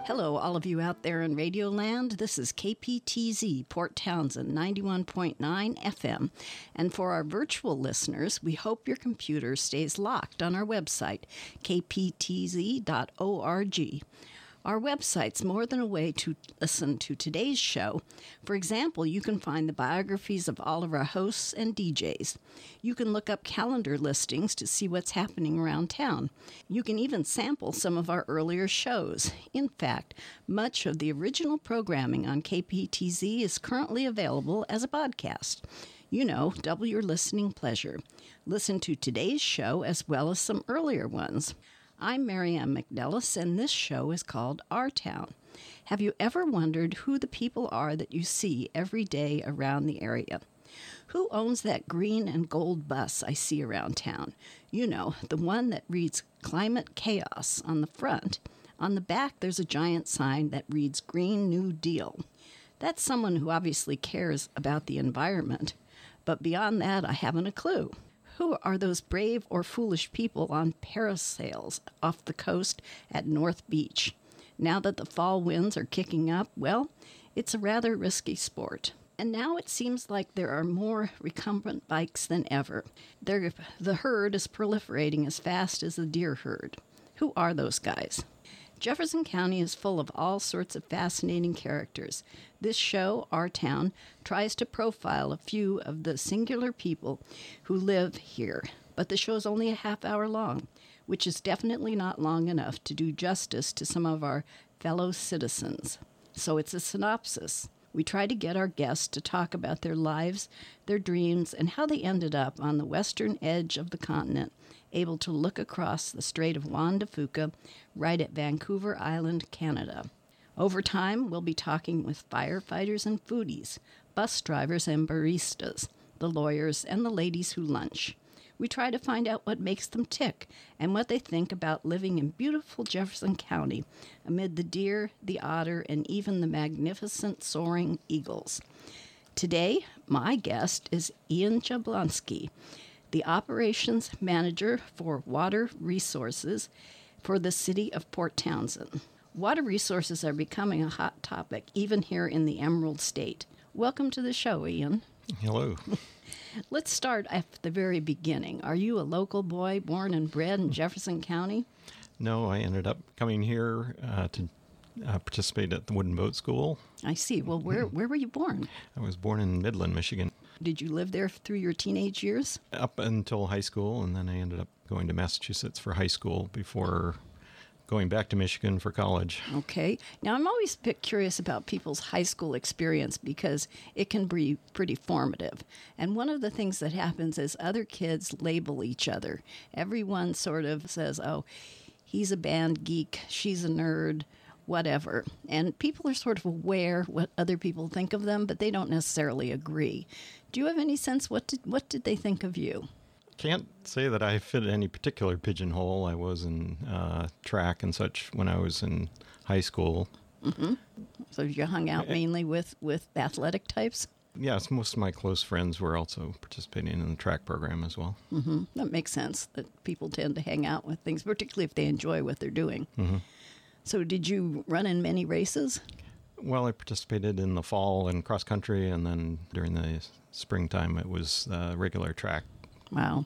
Hello, all of you out there in Radioland. This is KPTZ, Port Townsend, 91.9 FM. And for our virtual listeners, we hope your computer stays locked on our website, kptz.org. Our website's more than a way to listen to today's show. For example, you can find the biographies of all of our hosts and DJs. You can look up calendar listings to see what's happening around town. You can even sample some of our earlier shows. In fact, much of the original programming on KPTZ is currently available as a podcast. You know, double your listening pleasure. Listen to today's show as well as some earlier ones. I'm Marianne McNellis, and this show is called Our Town. Have you ever wondered who the people are that you see every day around the area? Who owns that green and gold bus I see around town? You know, the one that reads Climate Chaos on the front. On the back, there's a giant sign that reads Green New Deal. That's someone who obviously cares about the environment. But beyond that, I haven't a clue. Who are those brave or foolish people on parasails off the coast at North Beach? Now that the fall winds are kicking up, well, it's a rather risky sport. And now it seems like there are more recumbent bikes than ever. The herd is proliferating as fast as the deer herd. Who are those guys? Jefferson County is full of all sorts of fascinating characters. This show, Our Town, tries to profile a few of the singular people who live here. But the show's only a half hour long, which is definitely not long enough to do justice to some of our fellow citizens. So it's a synopsis. We try to get our guests to talk about their lives, their dreams, and how they ended up on the western edge of the continent, able to look across the Strait of Juan de Fuca right at Vancouver Island, Canada. Over time, we'll be talking with firefighters and foodies, bus drivers and baristas, the lawyers, and the ladies who lunch. We try to find out what makes them tick and what they think about living in beautiful Jefferson County amid the deer, the otter, and even the magnificent soaring eagles. Today, my guest is Ian Jablonski, the operations manager for water resources for the city of Port Townsend. Water resources are becoming a hot topic, even here in the Emerald State. Welcome to the show, Ian. Hello. Let's start at the very beginning. Are you a local boy born and bred in Jefferson County? No, I ended up coming here to participate at the Wooden Boat School. I see. Well, where were you born? I was born in Midland, Michigan. Did you live there through your teenage years? Up until high school, and then I ended up going to Massachusetts for high school before going back to Michigan for college. Okay. Now, I'm always a bit curious about people's high school experience because it can be pretty formative. And one of the things that happens is other kids label each other. Everyone sort of says, oh, he's a band geek, she's a nerd, whatever. And people are sort of aware what other people think of them, but they don't necessarily agree. Do you have any sense what did they think of you? Can't say that I fit any particular pigeonhole. I was in track and such when I was in high school. Mm-hmm. So you hung out mainly with athletic types? Yes, most of my close friends were also participating in the track program as well. Mm-hmm. That makes sense, that people tend to hang out with things, particularly if they enjoy what they're doing. Mm-hmm. So did you run in many races? Well, I participated in the fall in cross country, and then during the springtime it was regular track. Wow.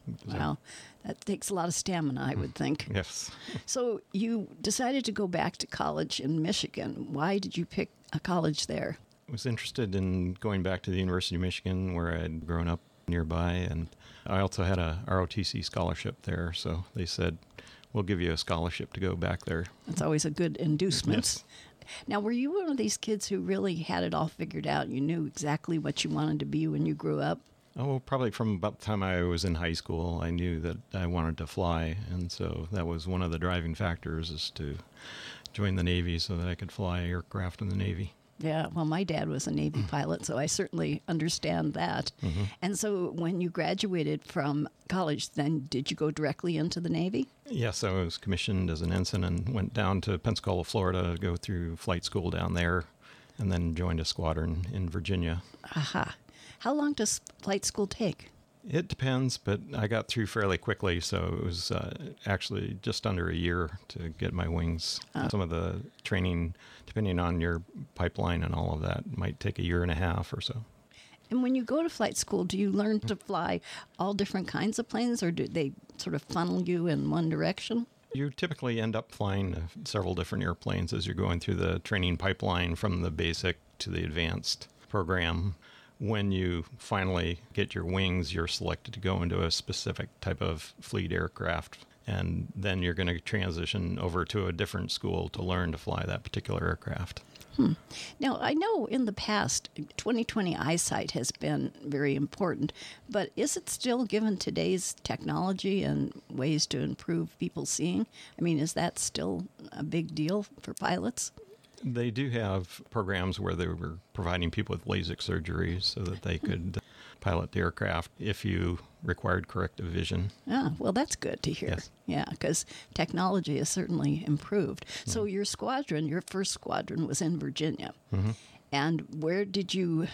That takes a lot of stamina, I would think. Yes. So you decided to go back to college in Michigan. Why did you pick a college there? I was interested in going back to the University of Michigan, where I had grown up nearby, and I also had a ROTC scholarship there, so they said, we'll give you a scholarship to go back there. That's always a good inducement. Yes. Now, were you one of these kids who really had it all figured out? You knew exactly what you wanted to be when you grew up? Oh, probably from about the time I was in high school, I knew that I wanted to fly, and so that was one of the driving factors, is to join the Navy so that I could fly aircraft in the Navy. Yeah, well, my dad was a Navy pilot, so I certainly understand that. Mm-hmm. And so when you graduated from college, then did you go directly into the Navy? Yes, I was commissioned as an ensign and went down to Pensacola, Florida to go through flight school down there, and then joined a squadron in Virginia. Aha. How long does flight school take? It depends, but I got through fairly quickly, so it was actually just under a year to get my wings. Some of the training, depending on your pipeline and all of that, might take a year and a half or so. And when you go to flight school, do you learn to fly all different kinds of planes, or do they sort of funnel you in one direction? You typically end up flying several different airplanes as you're going through the training pipeline from the basic to the advanced program. When you finally get your wings, you're selected to go into a specific type of fleet aircraft. And then you're going to transition over to a different school to learn to fly that particular aircraft. Now, I know in the past, 20/20 eyesight has been very important, but is it still, given today's technology and ways to improve people seeing? I mean, is that still a big deal for pilots? They do have programs where they were providing people with LASIK surgery so that they could pilot the aircraft if you required corrective vision. Ah, well, that's good to hear. Yes. Yeah, because technology has certainly improved. So your squadron, your first squadron, was in Virginia. Mm-hmm. And where did you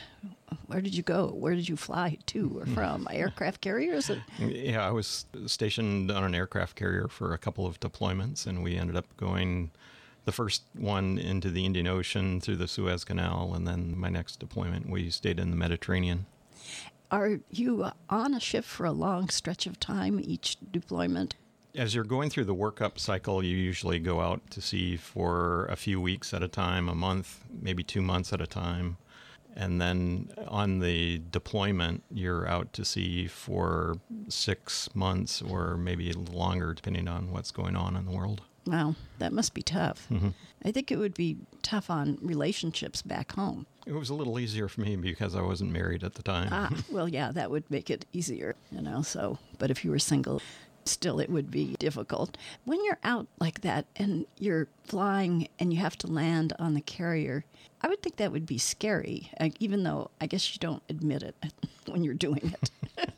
go? Where did you fly to or from? Aircraft carriers? Yeah, I was stationed on an aircraft carrier for a couple of deployments, and we ended up going the first one into the Indian Ocean through the Suez Canal, and then my next deployment, we stayed in the Mediterranean. Are you on a ship for a long stretch of time each deployment? As you're going through the workup cycle, you usually go out to sea for a few weeks at a time, a month, maybe 2 months at a time. And then on the deployment, you're out to sea for 6 months or maybe a little longer, depending on what's going on in the world. Wow, that must be tough. Mm-hmm. I think it would be tough on relationships back home. It was a little easier for me because I wasn't married at the time. Well, yeah, that would make it easier, so, but if you were single, still it would be difficult. When you're out like that and you're flying and you have to land on the carrier, I would think that would be scary, even though I guess you don't admit it when you're doing it.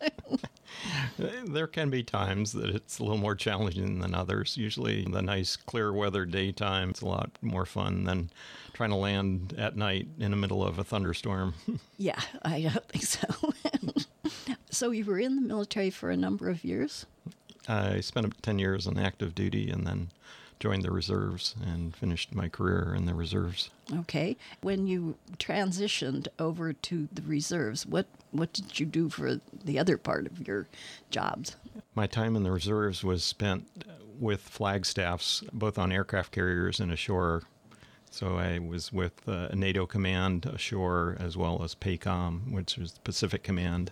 There can be times that it's a little more challenging than others. Usually the nice clear weather daytime, it's a lot more fun than trying to land at night in the middle of a thunderstorm. Yeah, I don't think so. So you were in the military for a number of years? I spent 10 years on active duty and then joined the reserves and finished my career in the reserves. Okay. When you transitioned over to the reserves, what did you do for the other part of your jobs? My time in the reserves was spent with flag staffs, both on aircraft carriers and ashore. So I was with a NATO command ashore as well as PACOM, which was the Pacific Command.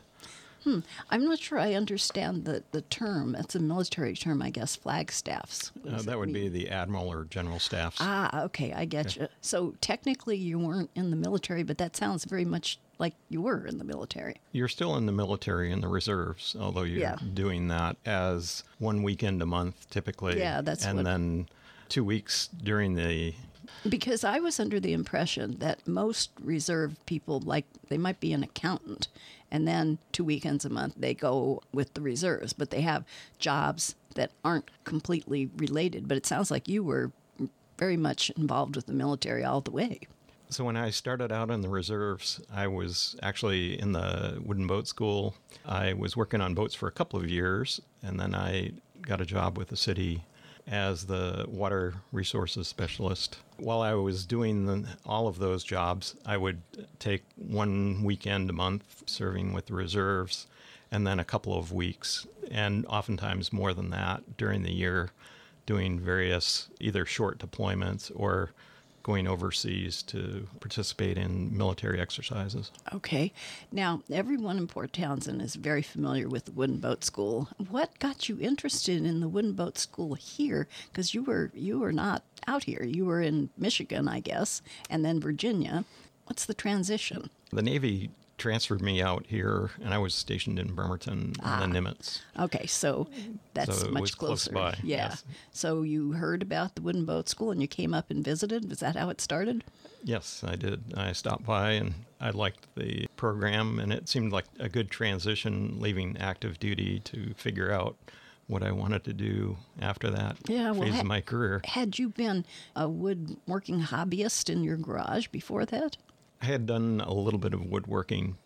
I'm not sure I understand the term. It's a military term, I guess, flag staffs. That would be the admiral or general staffs. Ah, okay, I get you. So technically you weren't in the military, but that sounds very much like you were in the military. You're still in the military in the reserves, although you're doing that as 1 weekend a month typically. Yeah, that's and then 2 weeks during the... Because I was under the impression that most reserve people, like they might be an accountant, and then 2 weekends a month they go with the reserves, but they have jobs that aren't completely related. But it sounds like you were very much involved with the military all the way. So when I started out in the reserves, I was actually in the wooden boat school. I was working on boats for a couple of years, and then I got a job with the city as the water resources specialist. While I was doing all of those jobs, I would take 1 weekend a month serving with the reserves, and then a couple of weeks, and oftentimes more than that during the year, doing various either short deployments or going overseas to participate in military exercises. Okay. Now, everyone in Port Townsend is very familiar with the Wooden Boat School. What got you interested in the Wooden Boat School here? Because you were not out here. You were in Michigan, I guess, and then Virginia. What's the transition? The Navy transferred me out here, and I was stationed in Bremerton and the Nimitz. Okay, so that's So it much was close closer. by, Yeah. yes. So you heard about the Wooden Boat School and you came up and visited? Was that how it started? Yes, I did. I stopped by and I liked the program, and it seemed like a good transition leaving active duty to figure out what I wanted to do after that phase of my career. Had you been a woodworking hobbyist in your garage before that? I had done a little bit of woodworking, but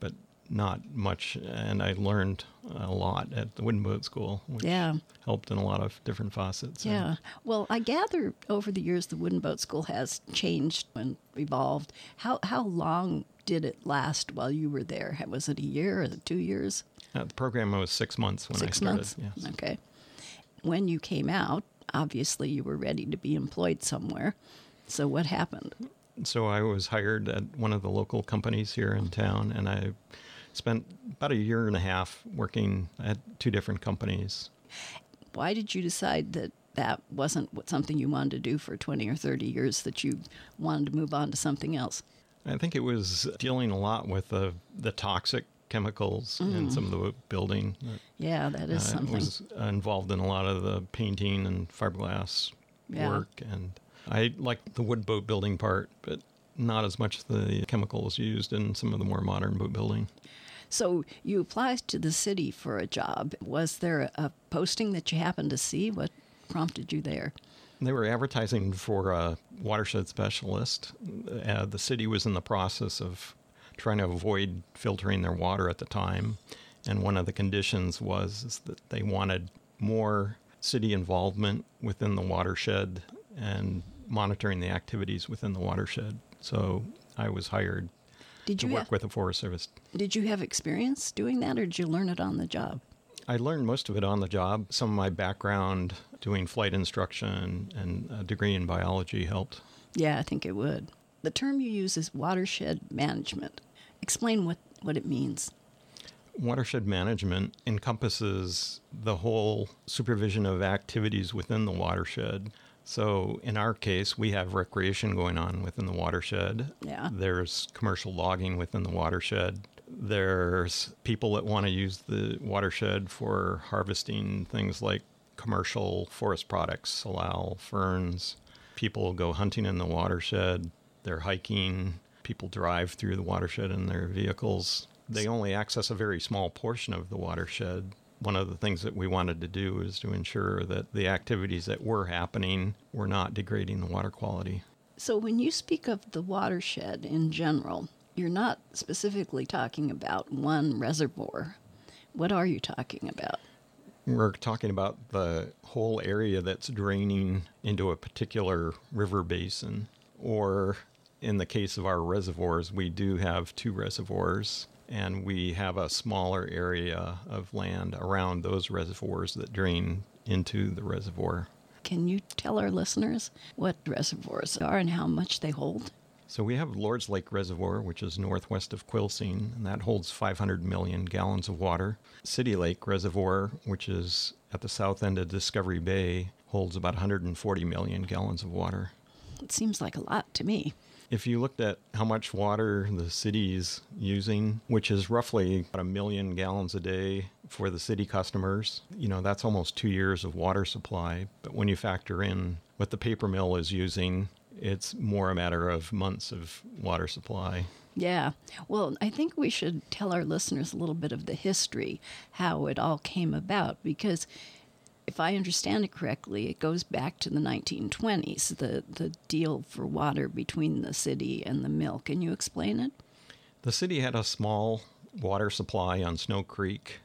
not much, and I learned a lot at the Wooden Boat School, which helped in a lot of different facets. Yeah. Well, I gather over the years the Wooden Boat School has changed and evolved. How long did it last while you were there? Was it a year or 2 years? The program was 6 months when I started. 6 months? Yes. Okay. When you came out, obviously you were ready to be employed somewhere. So what happened? So I was hired at one of the local companies here in town, and I spent about a year and a half working at 2 different companies. Why did you decide that that wasn't something you wanted to do for 20 or 30 years, that you wanted to move on to something else? I think it was dealing a lot with the toxic chemicals in some of the building. Yeah, that is something. I was involved in a lot of the painting and fiberglass work, and I liked the wood boat building part, but not as much the chemicals used in some of the more modern boat building. So you applied to the city for a job. Was there a posting that you happened to see? What prompted you there? They were advertising for a watershed specialist. The city was in the process of trying to avoid filtering their water at the time, and one of the conditions was that they wanted more city involvement within the watershed and monitoring the activities within the watershed. So I was hired to work with the Forest Service. Did you have experience doing that, or did you learn it on the job? I learned most of it on the job. Some of my background doing flight instruction and a degree in biology helped. Yeah, I think it would. The term you use is watershed management. Explain what it means. Watershed management encompasses the whole supervision of activities within the watershed. So in our case, we have recreation going on within the watershed. Yeah. There's commercial logging within the watershed. There's people that want to use the watershed for harvesting things like commercial forest products, salal, ferns. People go hunting in the watershed. They're hiking. People drive through the watershed in their vehicles. They only access a very small portion of the watershed. One of the things that we wanted to do is to ensure that the activities that were happening were not degrading the water quality. So when you speak of the watershed in general, you're not specifically talking about one reservoir. What are you talking about? We're talking about the whole area that's draining into a particular river basin. Or in the case of our reservoirs, we do have 2 reservoirs, and we have a smaller area of land around those reservoirs that drain into the reservoir. Can you tell our listeners what reservoirs are and how much they hold? So we have Lord's Lake Reservoir, which is northwest of Quilcene, and that holds 500 million gallons of water. City Lake Reservoir, which is at the south end of Discovery Bay, holds about 140 million gallons of water. It seems like a lot to me. If you looked at how much water the city's using, which is roughly about 1 million gallons a day for the city customers, that's almost 2 years of water supply. But when you factor in what the paper mill is using, it's more a matter of months of water supply. Yeah. Well, I think we should tell our listeners a little bit of the history, how it all came about, because if I understand it correctly, it goes back to the 1920s, the deal for water between the city and the mill. Can you explain it? The city had a small water supply on Snow Creek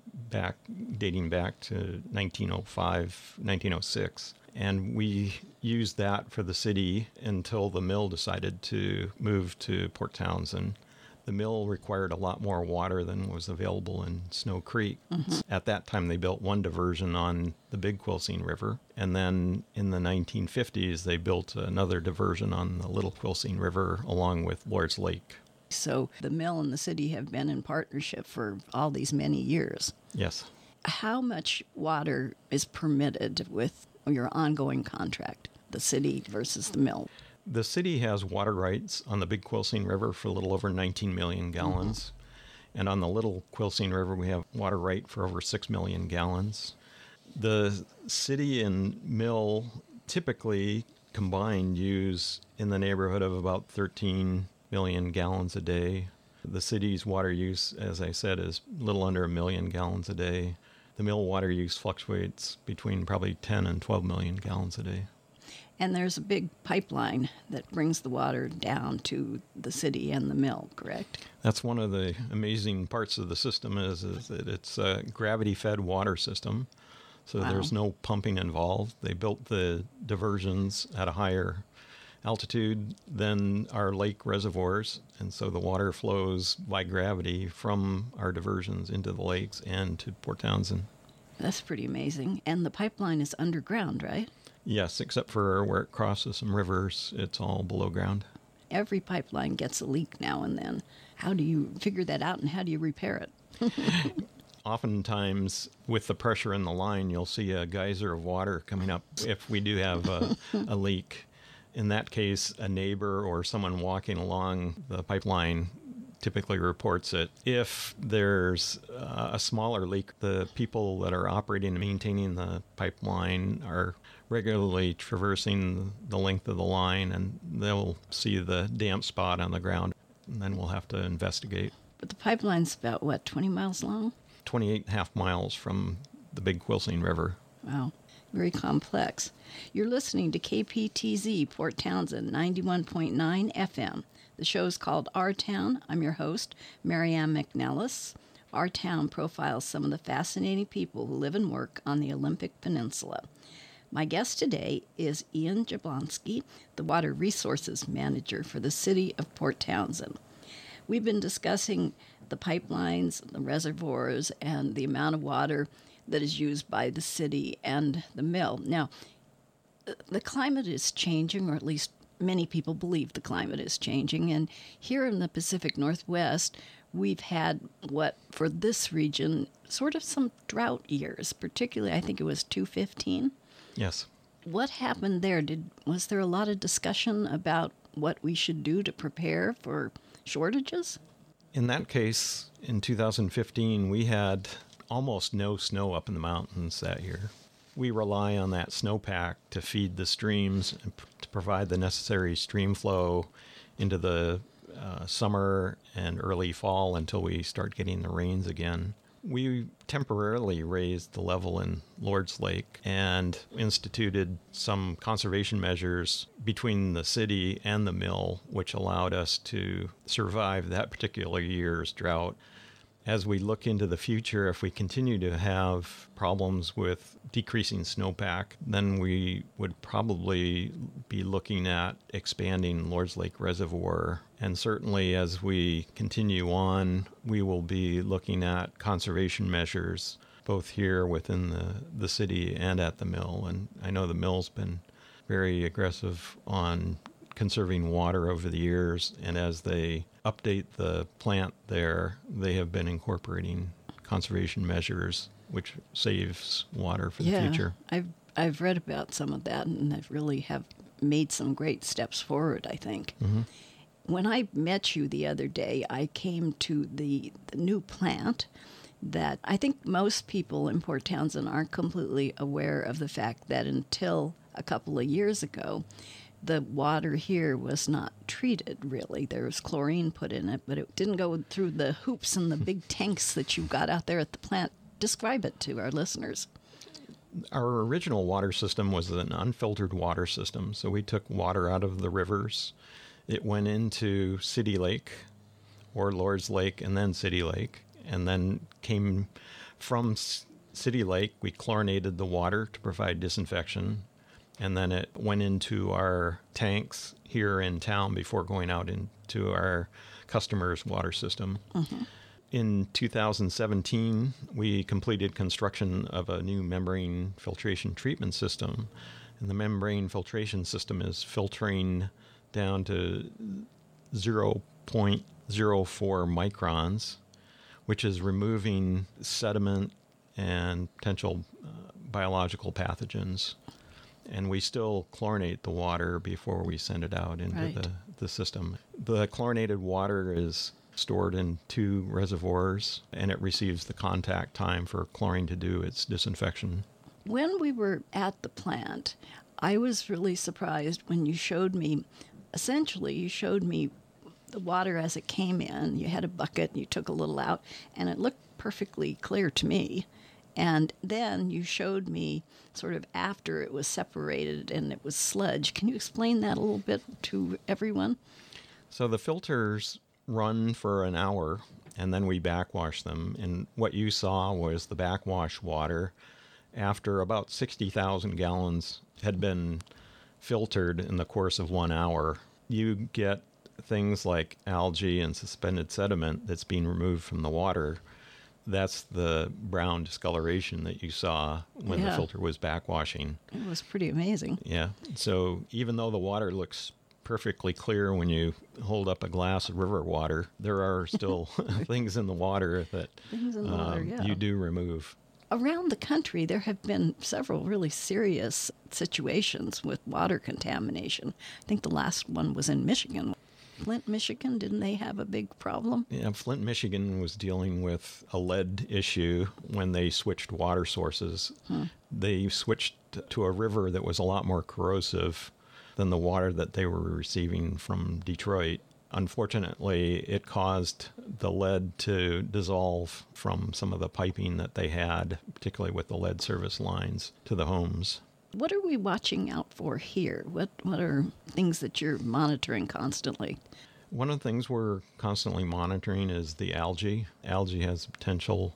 dating back to 1905, 1906. And we used that for the city until the mill decided to move to Port Townsend. The mill required a lot more water than was available in Snow Creek. Mm-hmm. At that time, they built one diversion on the Big Quilcene River. And then in the 1950s, they built another diversion on the Little Quilcene River along with Lord's Lake. So the mill and the city have been in partnership for all these many years. Yes. How much water is permitted with your ongoing contract, the city versus the mill? The city has water rights on the Big Quilcene River for a little over 19 million gallons. Mm-hmm. And on the Little Quilcene River, we have water right for over 6 million gallons. The city and mill typically combined use in the neighborhood of about 13 million gallons a day. The city's water use, as I said, is a little under 1 million gallons a day. The mill water use fluctuates between probably 10 and 12 million gallons a day. And there's a big pipeline that brings the water down to the city and the mill, correct? That's one of the amazing parts of the system is that it's a gravity-fed water system. So Wow. There's no pumping involved. They built the diversions at a higher altitude than our lake reservoirs. And so the water flows by gravity from our diversions into the lakes and to Port Townsend. That's pretty amazing. And the pipeline is underground, right? Yes, except for where it crosses some rivers, it's all below ground. Every pipeline gets a leak now and then. How do you figure that out and how do you repair it? Oftentimes, with the pressure in the line, you'll see a geyser of water coming up if we do have a leak. In that case, a neighbor or someone walking along the pipeline typically reports it. If there's a smaller leak, the people that are operating and maintaining the pipeline are regularly traversing the length of the line, and they'll see the damp spot on the ground, and then we'll have to investigate. But the pipeline's about, 20 miles long? 28.5 miles from the Big Quilcene River. Wow, very complex. You're listening to KPTZ Port Townsend 91.9 FM. The show's called Our Town. I'm your host, Marianne McNellis. Our Town profiles some of the fascinating people who live and work on the Olympic Peninsula. My guest today is Ian Jablonski, the Water Resources Manager for the City of Port Townsend. We've been discussing the pipelines, the reservoirs, and the amount of water that is used by the city and the mill. Now, the climate is changing, or at least many people believe the climate is changing. And here in the Pacific Northwest, we've had what, for this region, sort of some drought years, particularly I think it was 2015. Yes. What happened there? Was there a lot of discussion about what we should do to prepare for shortages? In that case, in 2015, we had almost no snow up in the mountains that year. We rely on that snowpack to feed the streams and to provide the necessary stream flow into the summer and early fall until we start getting the rains again. We temporarily raised the level in Lords Lake and instituted some conservation measures between the city and the mill, which allowed us to survive that particular year's drought. As we look into the future, if we continue to have problems with decreasing snowpack, then we would probably be looking at expanding Lords Lake Reservoir. And certainly as we continue on, we will be looking at conservation measures, both here within the city and at the mill. And I know the mill's been very aggressive on conserving water over the years, and as they update the plant there, they have been incorporating conservation measures, which saves water for the future. I've read about some of that, and they really have made some great steps forward, I think. Mm-hmm. When I met you the other day, I came to the new plant that I think most people in Port Townsend aren't completely aware of, the fact that until a couple of years ago, the water here was not treated, really. There was chlorine put in it, but it didn't go through the hoops and the big tanks that you got out there at the plant. Describe it to our listeners. Our original water system was an unfiltered water system, so we took water out of the rivers. It went into City Lake or Lords Lake and then City Lake, and then came from City Lake. We chlorinated the water to provide disinfection, and then it went into our tanks here in town before going out into our customers' water system. Mm-hmm. In 2017, we completed construction of a new membrane filtration treatment system. And the membrane filtration system is filtering down to 0.04 microns, which is removing sediment and potential biological pathogens. And we still chlorinate the water before we send it out into the system. The chlorinated water is stored in 2 reservoirs, and it receives the contact time for chlorine to do its disinfection. When we were at the plant, I was really surprised when you showed me the water as it came in. You had a bucket, you took a little out, and it looked perfectly clear to me. And then you showed me sort of after it was separated and it was sludge. Can you explain that a little bit to everyone? So the filters run for an hour, and then we backwash them. And what you saw was the backwash water after about 60,000 gallons had been filtered in the course of 1 hour. You get things like algae and suspended sediment that's being removed from the water. That's the brown discoloration that you saw when the filter was backwashing. It was pretty amazing. Yeah. So even though the water looks perfectly clear when you hold up a glass of river water, there are still things in the water that you do remove. Around the country, there have been several really serious situations with water contamination. I think the last one was in Michigan. Flint, Michigan, didn't they have a big problem? Yeah, Flint, Michigan was dealing with a lead issue when they switched water sources. They switched to a river that was a lot more corrosive than the water that they were receiving from Detroit. Unfortunately, it caused the lead to dissolve from some of the piping that they had, particularly with the lead service lines to the homes. What are we watching out for here? What are things that you're monitoring constantly? One of the things we're constantly monitoring is the algae. Algae has the potential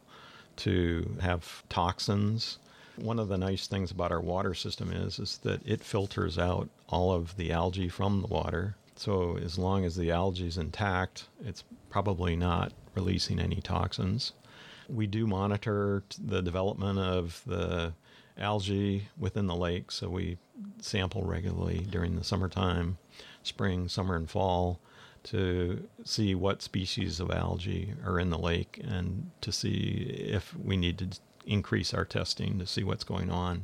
to have toxins. One of the nice things about our water system is that it filters out all of the algae from the water. So as long as the algae is intact, it's probably not releasing any toxins. We do monitor the development of the algae within the lake, so we sample regularly during the summertime, spring, summer, and fall to see what species of algae are in the lake and to see if we need to increase our testing to see what's going on.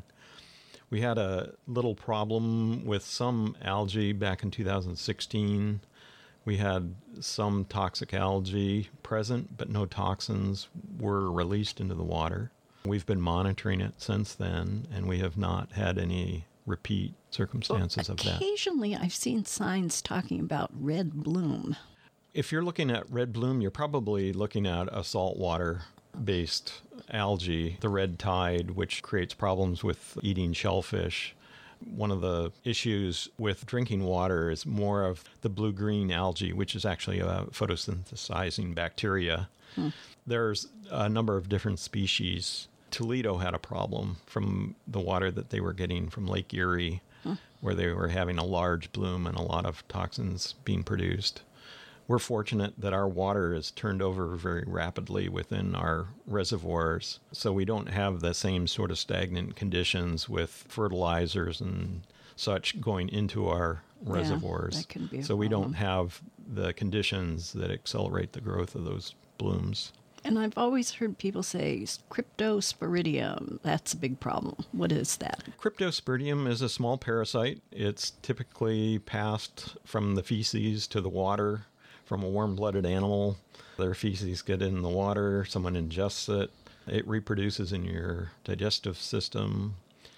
We had a little problem with some algae back in 2016. We had some toxic algae present, but no toxins were released into the water. We've been monitoring it since then, and we have not had any repeat circumstances of that. Occasionally, I've seen signs talking about red bloom. If you're looking at red bloom, you're probably looking at a saltwater-based algae, the red tide, which creates problems with eating shellfish. One of the issues with drinking water is more of the blue-green algae, which is actually a photosynthesizing bacteria. There's a number of different species. Toledo had a problem from the water that they were getting from Lake Erie, where they were having a large bloom and a lot of toxins being produced. We're fortunate that our water is turned over very rapidly within our reservoirs, so we don't have the same sort of stagnant conditions with fertilizers and such going into our reservoirs. That can be a so we problem. don't have the conditions that accelerate the growth of those blooms. And I've always heard people say Cryptosporidium. That's a big problem. What is that? Cryptosporidium is a small parasite. It's typically passed from the feces to the water from a warm-blooded animal. Their feces get in the water, someone ingests it, it reproduces in your digestive system,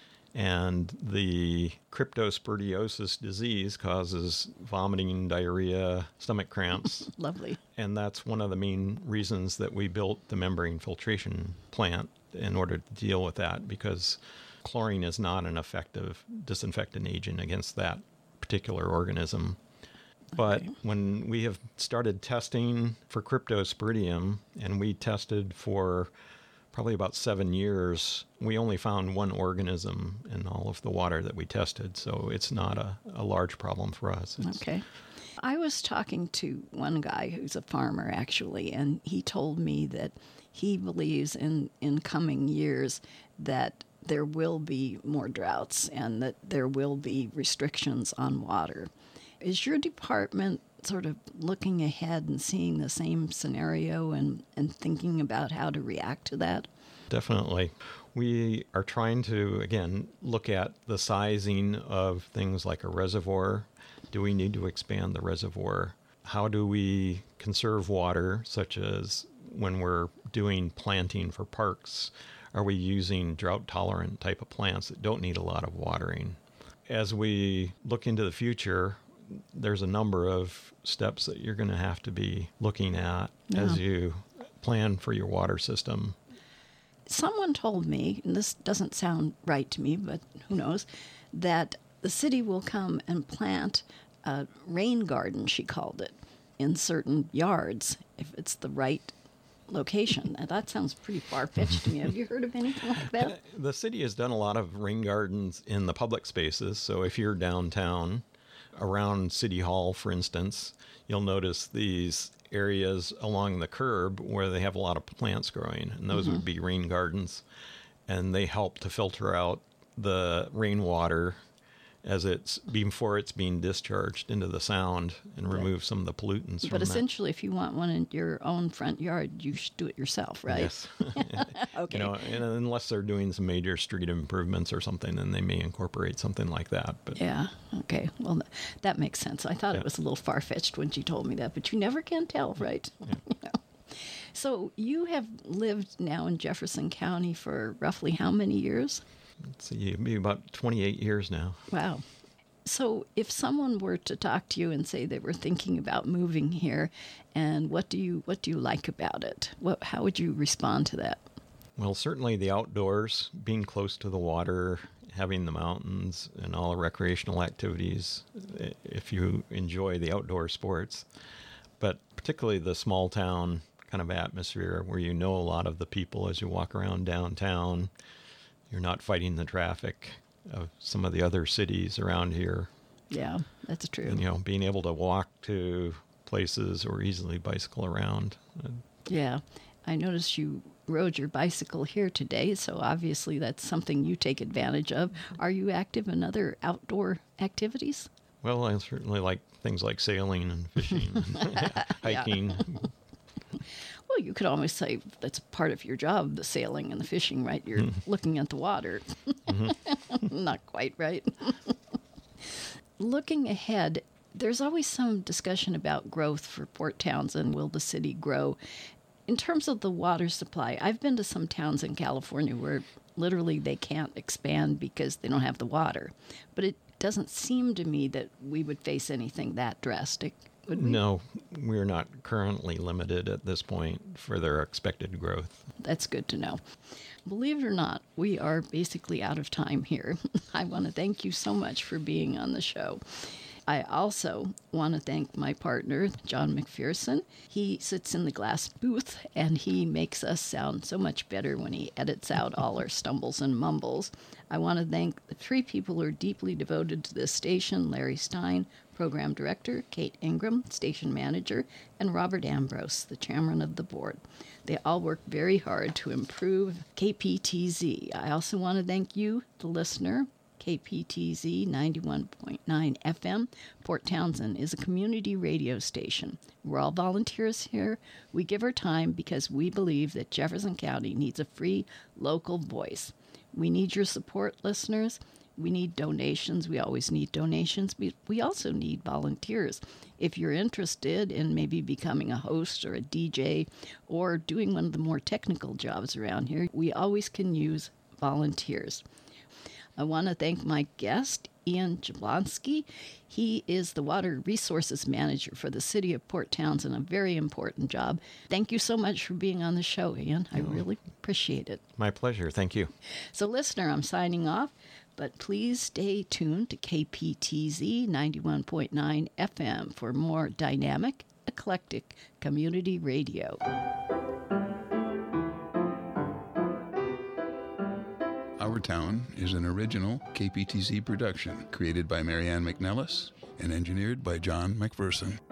and the cryptosporidiosis disease causes vomiting, diarrhea, stomach cramps. Lovely. And that's one of the main reasons that we built the membrane filtration plant in order to deal with that, because chlorine is not an effective disinfectant agent against that particular organism. But when we have started testing for Cryptosporidium, and we tested for probably about 7 years, we only found one organism in all of the water that we tested. So it's not a large problem for us. Okay. I was talking to one guy who's a farmer, actually, and he told me that he believes in coming years that there will be more droughts and that there will be restrictions on water. Is your department sort of looking ahead and seeing the same scenario and thinking about how to react to that? Definitely. We are trying to, again, look at the sizing of things like a reservoir. Do we need to expand the reservoir? How do we conserve water, such as when we're doing planting for parks? Are we using drought-tolerant type of plants that don't need a lot of watering? As we look into the future, there's a number of steps that you're going to have to be looking at as you plan for your water system. Someone told me, and this doesn't sound right to me, but who knows, that the city will come and plant a rain garden, she called it, in certain yards if it's the right location. Now, that sounds pretty far-fetched to me. Have you heard of anything like that? The city has done a lot of rain gardens in the public spaces. So if you're downtown, around City Hall, for instance, you'll notice these areas along the curb where they have a lot of plants growing, and those would be rain gardens. And they help to filter out the rainwater as before it's being discharged into the sound and remove some of the pollutants from But that. essentially, if you want one in your own front yard, you should do it yourself, right? Yes. Okay. And unless they're doing some major street improvements or something, then they may incorporate something like that. But Yeah. Okay. Well, that makes sense. I thought it was a little far-fetched when she told me that, but you never can tell, right? Yeah. So you have lived now in Jefferson County for roughly how many years? let's see, maybe about 28 years now. Wow. So if someone were to talk to you and say they were thinking about moving here, and what do you like about it? How would you respond to that? Well, certainly the outdoors, being close to the water, having the mountains and all the recreational activities, if you enjoy the outdoor sports, but particularly the small town kind of atmosphere where you know a lot of the people as you walk around downtown. You're not fighting the traffic of some of the other cities around here. Yeah, that's true. And, being able to walk to places or easily bicycle around. Yeah, I noticed you rode your bicycle here today, so obviously that's something you take advantage of. Are you active in other outdoor activities? Well, I certainly like things like sailing and fishing and hiking. Well, you could almost say that's part of your job, the sailing and the fishing, right? You're looking at the water. Not quite, right? Looking ahead, there's always some discussion about growth for Port Townsend. Will the city grow? In terms of the water supply, I've been to some towns in California where literally they can't expand because they don't have the water. But it doesn't seem to me that we would face anything that drastic, would we? No, we're not currently limited at this point for their expected growth. That's good to know. Believe it or not, we are basically out of time here. I want to thank you so much for being on the show. I also want to thank my partner, John McPherson. He sits in the glass booth, and he makes us sound so much better when he edits out all our stumbles and mumbles. I want to thank the three people who are deeply devoted to this station: Larry Stein, Program Director, Kate Ingram, Station Manager, and Robert Ambrose, the Chairman of the Board. They all work very hard to improve KPTZ. I also want to thank you, the listener. KPTZ 91.9 FM. Port Townsend is a community radio station. We're all volunteers here. We give our time because we believe that Jefferson County needs a free local voice. We need your support, listeners. We need donations. We always need donations. We also need volunteers. If you're interested in maybe becoming a host or a DJ or doing one of the more technical jobs around here, we always can use volunteers. I want to thank my guest, Ian Jablonski. He is the Water Resources Manager for the City of Port Townsend, a very important job. Thank you so much for being on the show, Ian. I really appreciate it. My pleasure. Thank you. So, listener, I'm signing off, but please stay tuned to KPTZ 91.9 FM for more dynamic, eclectic community radio. Our Town is an original KPTZ production created by Marianne McNellis and engineered by John McPherson.